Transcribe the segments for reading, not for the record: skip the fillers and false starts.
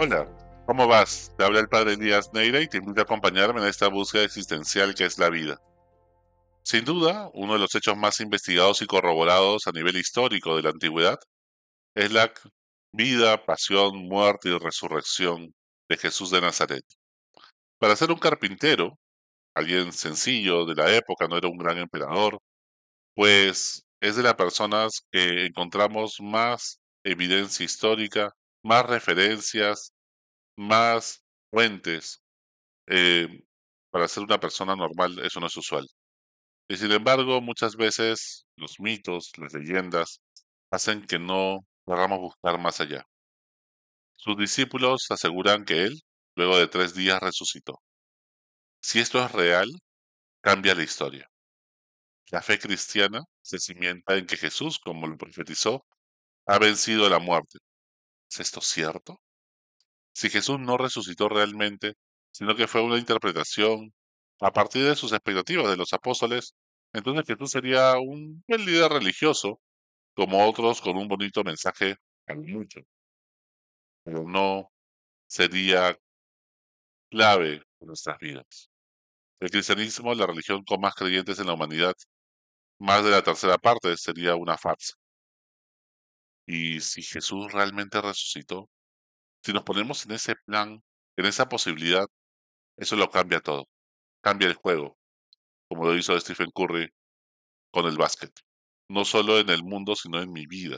Hola, ¿cómo vas? Te habla el padre Elías Neira y te invito a acompañarme en esta búsqueda existencial que es la vida. Sin duda, uno de los hechos más investigados y corroborados a nivel histórico de la antigüedad es la vida, pasión, muerte y resurrección de Jesús de Nazaret. Para ser un carpintero, alguien sencillo de la época, no era un gran emperador, pues es de las personas que encontramos más evidencia histórica, más referencias, más fuentes. eh, para ser una persona normal eso no es usual. Y sin embargo, muchas veces los mitos, las leyendas, hacen que no queramos buscar más allá. Sus discípulos aseguran que él, luego de 3 días, resucitó. Si esto es real, cambia la historia. La fe cristiana se cimienta en que Jesús, como lo profetizó, ha vencido la muerte. ¿Es esto cierto? Si Jesús no resucitó realmente, sino que fue una interpretación a partir de sus expectativas de los apóstoles, entonces Jesús sería un buen líder religioso, como otros con un bonito mensaje a lo mucho, pero no sería clave en nuestras vidas. El cristianismo, la religión con más creyentes en la humanidad, más de la tercera parte sería una farsa. Y si Jesús realmente resucitó, si nos ponemos en ese plan, en esa posibilidad, eso lo cambia todo, cambia el juego, como lo hizo Stephen Curry con el básquet. No solo en el mundo, sino en mi vida.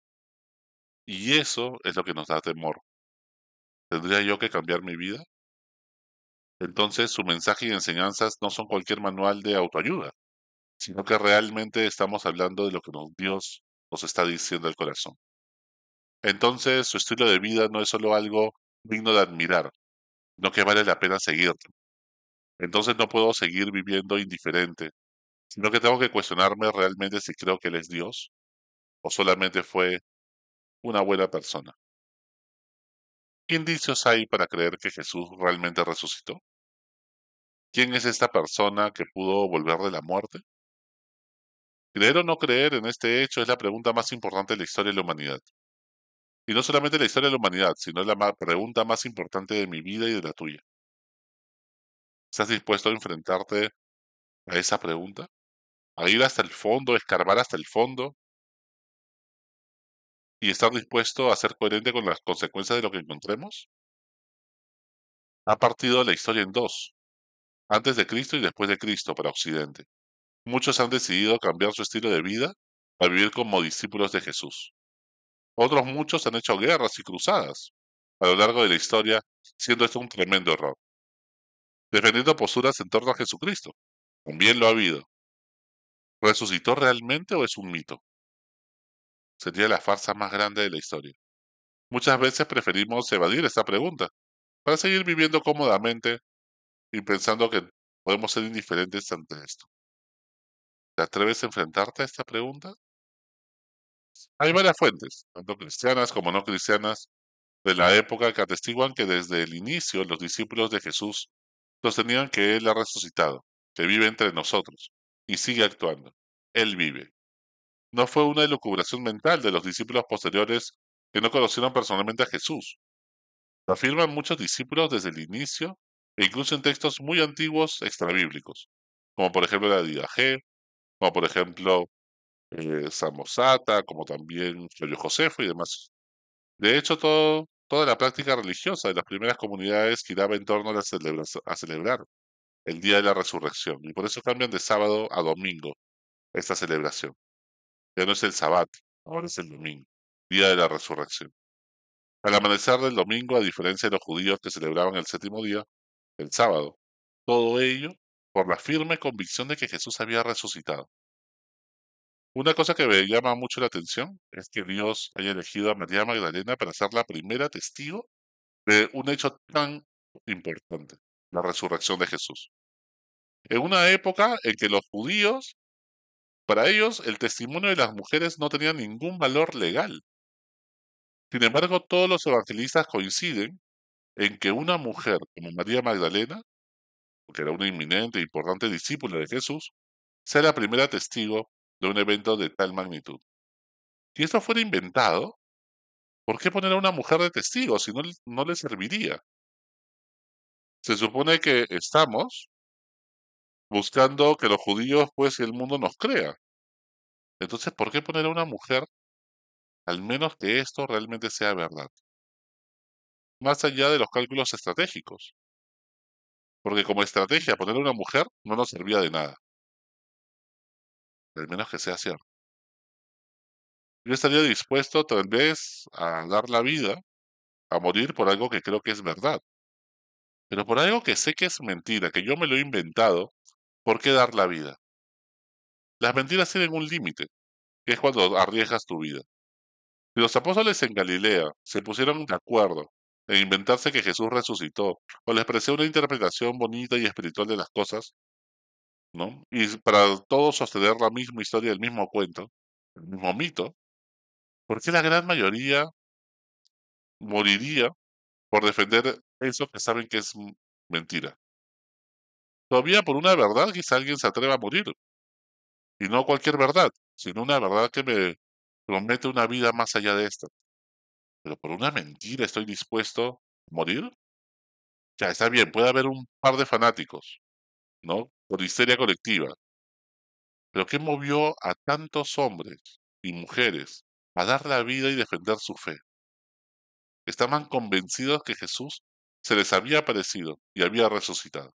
Y eso es lo que nos da temor. ¿Tendría yo que cambiar mi vida? Entonces su mensaje y enseñanzas no son cualquier manual de autoayuda, sino que realmente estamos hablando de lo que Dios nos está diciendo al corazón. Entonces su estilo de vida no es solo algo digno de admirar, sino que vale la pena seguir. Entonces no puedo seguir viviendo indiferente, sino que tengo que cuestionarme realmente si creo que Él es Dios o solamente fue una buena persona. ¿Qué indicios hay para creer que Jesús realmente resucitó? ¿Quién es esta persona que pudo volver de la muerte? Creer o no creer en este hecho es la pregunta más importante de la historia de la humanidad. Y no solamente de la historia de la humanidad, sino la pregunta más importante de mi vida y de la tuya. ¿Estás dispuesto a enfrentarte a esa pregunta? ¿A ir hasta el fondo, escarbar hasta el fondo y estar dispuesto a ser coherente con las consecuencias de lo que encontremos? Ha partido la historia en dos, antes de Cristo y después de Cristo para Occidente. Muchos han decidido cambiar su estilo de vida para vivir como discípulos de Jesús. Otros muchos han hecho guerras y cruzadas a lo largo de la historia, siendo esto un tremendo error. Defendiendo posturas en torno a Jesucristo. También lo ha habido. ¿Resucitó realmente o es un mito? Sería la farsa más grande de la historia. Muchas veces preferimos evadir esta pregunta para seguir viviendo cómodamente y pensando que podemos ser indiferentes ante esto. ¿Te atreves a enfrentarte a esta pregunta? Hay varias fuentes, tanto cristianas como no cristianas, de la época que atestiguan que desde el inicio los discípulos de Jesús sostenían que Él ha resucitado, que vive entre nosotros y sigue actuando. Él vive. No fue una elucubración mental de los discípulos posteriores que no conocieron personalmente a Jesús. Lo afirman muchos discípulos desde el inicio e incluso en textos muy antiguos extrabíblicos, como por ejemplo la Didaje, como por ejemplo Samosata, como también Flavio Josefo y demás. De hecho, toda la práctica religiosa de las primeras comunidades giraba en torno a, a celebrar el día de la resurrección, y por eso cambian de sábado a domingo esta celebración. Ya no es el sabbat, ahora es el domingo, día de la resurrección. Al amanecer del domingo, a diferencia de los judíos que celebraban el séptimo día, el sábado, todo ello por la firme convicción de que Jesús había resucitado. Una cosa que me llama mucho la atención es que Dios haya elegido a María Magdalena para ser la primera testigo de un hecho tan importante, la resurrección de Jesús. En una época en que los judíos, para ellos, el testimonio de las mujeres no tenía ningún valor legal. Sin embargo, todos los evangelistas coinciden en que una mujer como María Magdalena, que era una inminente e importante discípula de Jesús, sea la primera testigo de un evento de tal magnitud. Si esto fuera inventado, ¿Por qué poner a una mujer de testigo si no le serviría? Se supone que estamos buscando que los judíos, pues, y el mundo nos crea. Entonces, ¿por qué poner a una mujer al menos que esto realmente sea verdad? Más allá de los cálculos estratégicos. Porque como estrategia, poner a una mujer no nos servía de nada, al menos que sea cierto. Yo estaría dispuesto tal vez a dar la vida, a morir por algo que creo que es verdad. Pero por algo que sé que es mentira, que yo me lo he inventado, ¿por qué dar la vida? Las mentiras tienen un límite, que es cuando arriesgas tu vida. Si los apóstoles en Galilea se pusieron de acuerdo en inventarse que Jesús resucitó, o les pareció una interpretación bonita y espiritual de las cosas, ¿no? Y para todos sostener la misma historia, el mismo cuento, el mismo mito, ¿por qué la gran mayoría moriría por defender eso que saben que es mentira? Todavía por una verdad quizá alguien se atreva a morir, y no cualquier verdad, sino una verdad que me promete una vida más allá de esta. Pero por una mentira estoy dispuesto a morir. Ya está bien, puede haber un par de fanáticos, ¿no? Por histeria colectiva. Pero ¿qué movió a tantos hombres y mujeres a dar la vida y defender su fe? Estaban convencidos que Jesús se les había aparecido y había resucitado.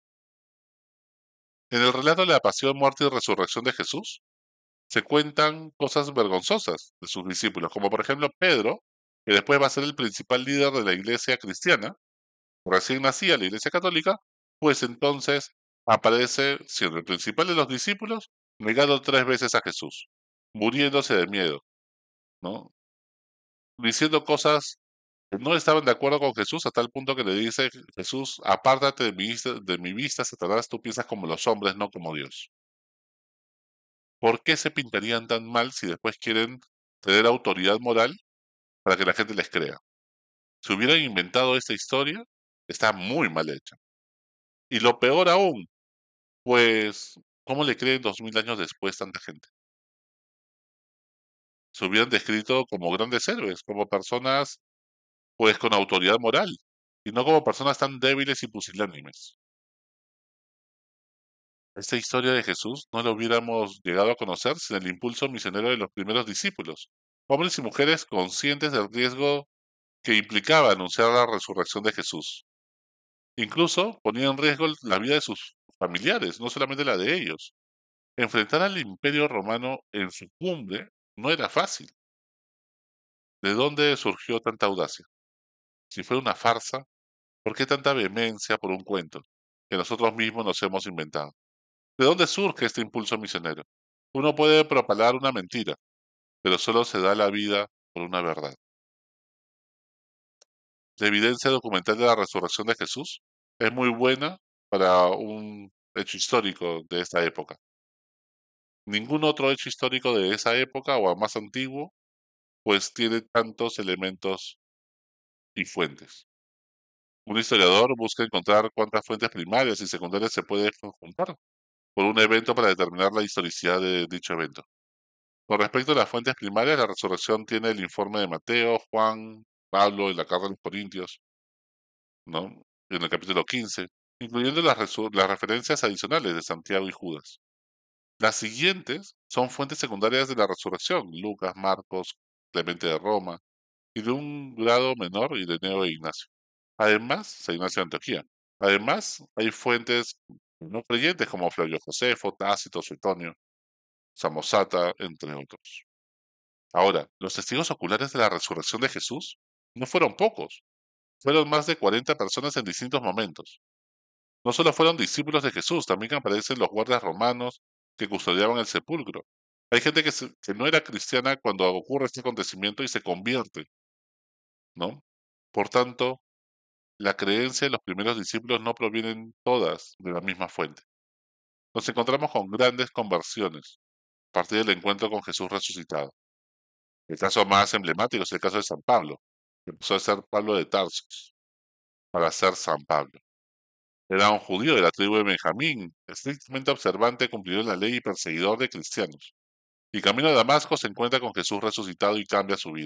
En el relato de la pasión, muerte y resurrección de Jesús, se cuentan cosas vergonzosas de sus discípulos, como por ejemplo Pedro, que después va a ser el principal líder de la iglesia cristiana, recién nacía la iglesia católica, pues entonces aparece siendo el principal de los discípulos, negando 3 veces a Jesús, muriéndose de miedo, ¿no? Diciendo cosas que no estaban de acuerdo con Jesús, a tal punto que le dice Jesús, apártate de mi vista, Satanás, tú piensas como los hombres, no como Dios. ¿Por qué se pintarían tan mal si después quieren tener autoridad moral para que la gente les crea? Si hubieran inventado esta historia, está muy mal hecha. Y lo peor aún, pues, ¿cómo le creen 2000 años después tanta gente? Se hubieran descrito como grandes héroes, como personas, pues, con autoridad moral, y no como personas tan débiles y pusilánimes. Esta historia de Jesús no la hubiéramos llegado a conocer sin el impulso misionero de los primeros discípulos, hombres y mujeres conscientes del riesgo que implicaba anunciar la resurrección de Jesús. Incluso ponía en riesgo la vida de sus familiares, no solamente la de ellos. Enfrentar al Imperio Romano en su cumbre no era fácil. ¿De dónde surgió tanta audacia? Si fue una farsa, ¿por qué tanta vehemencia por un cuento que nosotros mismos nos hemos inventado? ¿De dónde surge este impulso misionero? Uno puede propalar una mentira, pero solo se da la vida por una verdad. La evidencia documental de la resurrección de Jesús es muy buena para un hecho histórico de esta época. Ningún otro hecho histórico de esa época o más antiguo, pues tiene tantos elementos y fuentes. Un historiador busca encontrar cuántas fuentes primarias y secundarias se puede conjuntar por un evento para determinar la historicidad de dicho evento. Con respecto a las fuentes primarias, la resurrección tiene el informe de Mateo, Juan, Pablo y la carta de los Corintios, ¿no? En el capítulo 15, incluyendo las referencias adicionales de Santiago y Judas. Las siguientes son fuentes secundarias de la resurrección: Lucas, Marcos, Clemente de Roma, y de un grado menor Ireneo e Ignacio. Además, San Ignacio de Antioquía. Además, hay fuentes no creyentes como Flavio Josefo, Tácito, Suetonio, Samosata, entre otros. Ahora, los testigos oculares de la resurrección de Jesús no fueron pocos, fueron más de 40 personas en distintos momentos. No solo fueron discípulos de Jesús, también aparecen los guardias romanos que custodiaban el sepulcro. Hay gente que no era cristiana cuando ocurre este acontecimiento y se convierte, ¿no? Por tanto, la creencia de los primeros discípulos no provienen todas de la misma fuente. Nos encontramos con grandes conversiones a partir del encuentro con Jesús resucitado. El caso más emblemático es el caso de San Pablo, que empezó a ser Pablo de Tarsus para ser San Pablo. Era un judío de la tribu de Benjamín, estrictamente observante, cumplidor de la ley y perseguidor de cristianos. Y camino a Damasco se encuentra con Jesús resucitado y cambia su vida.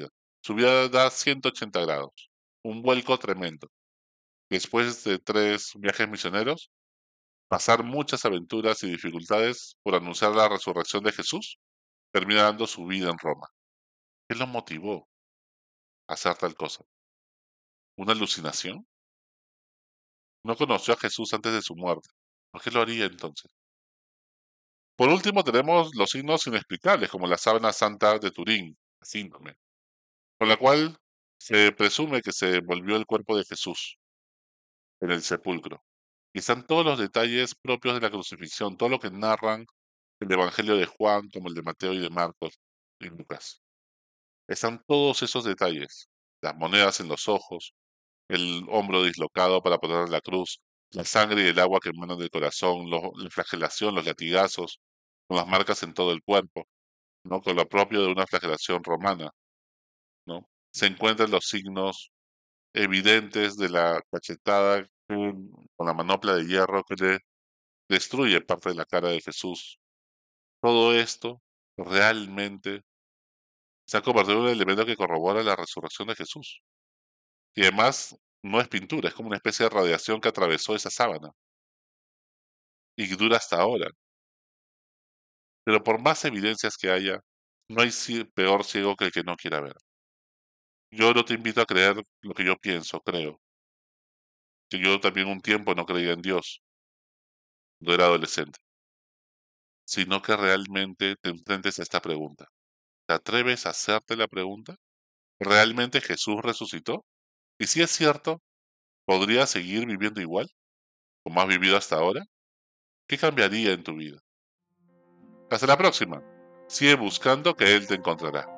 Su vida da 180 grados, un vuelco tremendo. Después de 3 viajes misioneros, pasar muchas aventuras y dificultades por anunciar la resurrección de Jesús, termina dando su vida en Roma. ¿Qué lo motivó a hacer tal cosa? ¿Una alucinación? No conoció a Jesús antes de su muerte. ¿Por qué lo haría entonces? Por último, tenemos los signos inexplicables, como la sábana santa de Turín, la síndrome, con la cual se presume que se volvió el cuerpo de Jesús en el sepulcro. Y están todos los detalles propios de la crucifixión, todo lo que narran el Evangelio de Juan, como el de Mateo y de Marcos y Lucas. Están todos esos detalles, las monedas en los ojos, el hombro dislocado para poner la cruz, la sangre y el agua que emanan del corazón, la flagelación, los latigazos, con las marcas en todo el cuerpo, ¿no? Con lo propio de una flagelación romana, ¿no? Se encuentran los signos evidentes de la cachetada con la manopla de hierro que le destruye parte de la cara de Jesús. Todo esto realmente se ha convertido en un elemento que corrobora la resurrección de Jesús. Y además no es pintura, es como una especie de radiación que atravesó esa sábana y que dura hasta ahora. Pero por más evidencias que haya, no hay peor ciego que el que no quiera ver. Yo no te invito a creer lo que yo pienso, creo. Que yo también un tiempo no creía en Dios, no era adolescente, sino que realmente te enfrentes a esta pregunta. ¿Te atreves a hacerte la pregunta? ¿Realmente Jesús resucitó? Y si es cierto, ¿podrías seguir viviendo igual como has vivido hasta ahora? ¿Qué cambiaría en tu vida? Hasta la próxima. Sigue buscando que Él te encontrará.